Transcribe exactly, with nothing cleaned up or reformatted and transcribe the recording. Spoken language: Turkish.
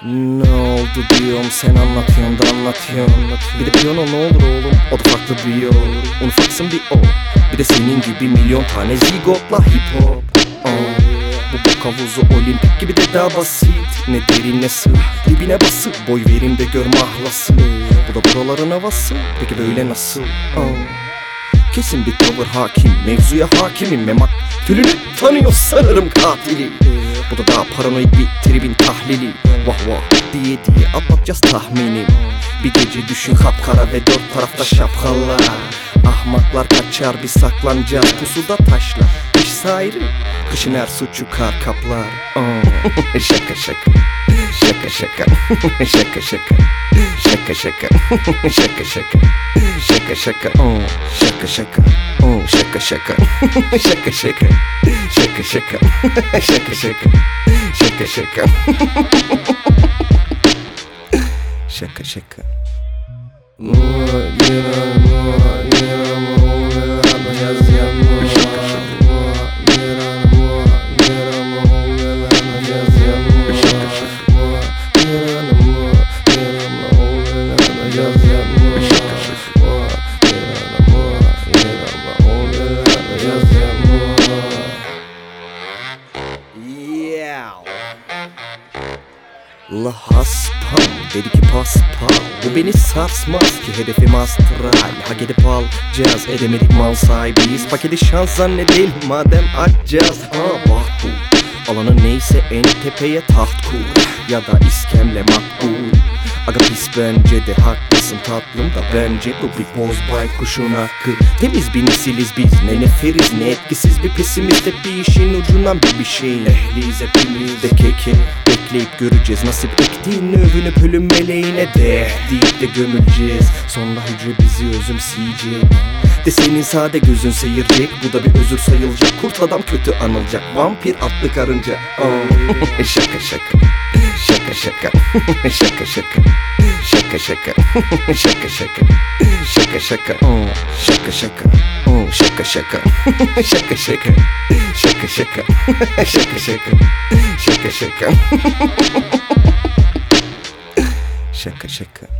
Ne oldu diyorum, sen anlatıyorsun da anlatıyorsun. Bir de piyano ne olur oğlum, o da farklı bir yol. Unufaksın bir o, bir de senin gibi milyon tane zigotla hip hop. Oh. Bu bok havuzu olimpik gibi de daha basit. Ne derin ne sığ, dibine bası. Boy verim de gör mahlası. Bu da buraların havası, peki böyle nasıl? Oh. Kesin bir tavır hakim, mevzuya hakimim. Memak tülünü tanıyor sanırım katili. Bu da daha paranoid bir tribin tahlili. Vah vah diye diye atlatacağız tahminim. Bir gece düşün kapkara ve dört tarafta şapkalar. Ahmaklar kaçar, biz saklanacağız pusuda taşlar. Kış sayrı, kışın her suçu kar kaplar. Oh. Şaka şaka, şaka şaka, şaka şaka, şaka şaka, şaka şaka, şaka şaka, oh. Şaka şaka, oh. Şaka şaka, şaka şaka, şaka şaka, şaka şaka, şaka şaka, şaka şaka. La haspam dedi ki paspal, bu beni sarsmaz ki hedefim astral. Hak edip alacağız, edemedik mal sahibiyiz. Paketi şans zannedelim madem açacağız. Ha bak bu alanı neyse en tepeye taht kur, ya da iskemle makbul. Aga pis bence de haklısın tatlım da bence bu bir boz baykuşun hakkı. Temiz bir nesiliz biz, ne neferiz ne etkisiz bir pesimist. Hep bir işin ucundan bir bir şeyin ehliyiz hepimiz de keke. Bekleyip göreceğiz nasip ektiğini, övünüp ölüm meleğine de deyip de gömüleceğiz. Sonra hücre bizi özümseyecek de senin sade gözün seyircek. Bu da bir özür sayılacak, kurt adam kötü anılacak. Vampir atlı karınca. Oh. Şaka şaka, şaka şaka, şaka şaka, şaka şaka, şaka şaka, şaka şaka, oh. Şaka şaka, oh. Şaka şaka, şaka şaka, şaka şaka, şaka şaka, şaka şaka, şaka şaka.